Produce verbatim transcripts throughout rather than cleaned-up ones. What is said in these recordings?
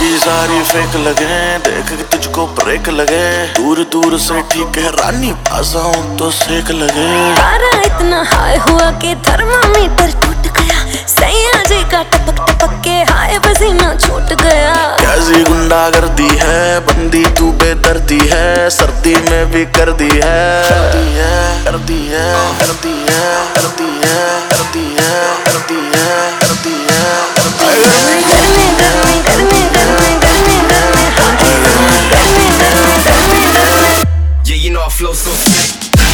तेरी सारी फेक लगे, देख के तुझको ब्रेक लगे। दूर दूर से ठीक है रानी, पास आऊं तो सेक लगे। पारा इतना हाई हुआ कि थर्मामीटर टूट गया। सैया जी का टपक टपक के हाय पसीना छूट गया। कैसी गुंडागर्दी है, बंदी तू बेदर्दी है। सर्दी में भी कर दी है, कर दी है, कर दी है, कर दी है, कर दी है, कर दी है, कर दी है, कर दी है, कर दी है। गर्मी गर्मी गर्मी गर्मी गर्मी गर्मी गर्मी गर्मी गर्मी गर्मी। Yeah, you know I flow so sick.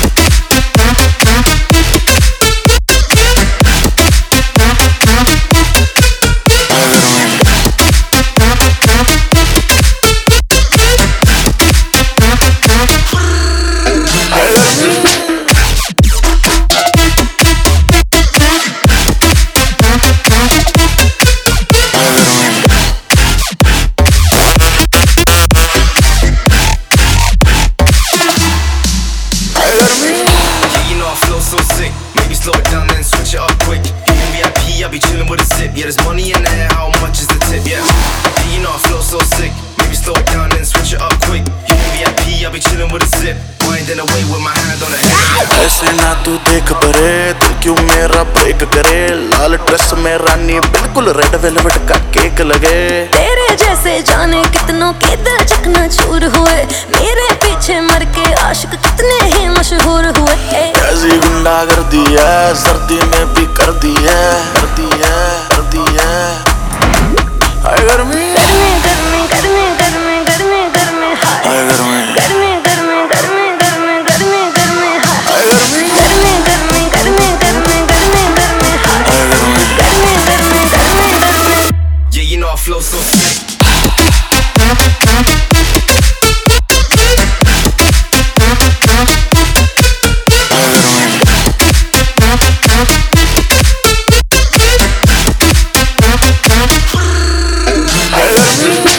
Maybe slow it down and switch it up quick. You in V I P, I be chillin' with a sip. Yeah, there's money in there, how much is the tip? Yeah, yeah, you know I flow so sick. Maybe slow it down and switch it up quick. You in V I P, I be chillin' with a sip. Winding away with my hand on the hip. ऐसे ना तू देख परे, तू क्यों मेरा break करे। लाल dress में रानी बिल्कुल रेड वेलवेट का केक लगे। तेरे जैसे जाने कितनों के दिल चकना चूर हुए। मेरे पीछे मर के आशिक कितने ही मशहूर हुए। कैसी गुंडागर्दी है, सर्दी में भी कर दी है, कर दी है, कर दी है। हाय गर्मी गर्मी गर्मी गर्मी गर्मी गर्मी गर्मी हाय गर्मी गर्मी गर्मी गर्मी गर्मी गर्मी गर्मी हाय गर्मी गर्मी गर्मी गर्मी गर्मी गर्मी गर्मी हाय गर्मी गर्मी गर्मी गर्मी गर्मी। Yeah, you know I flow so sick. I love you.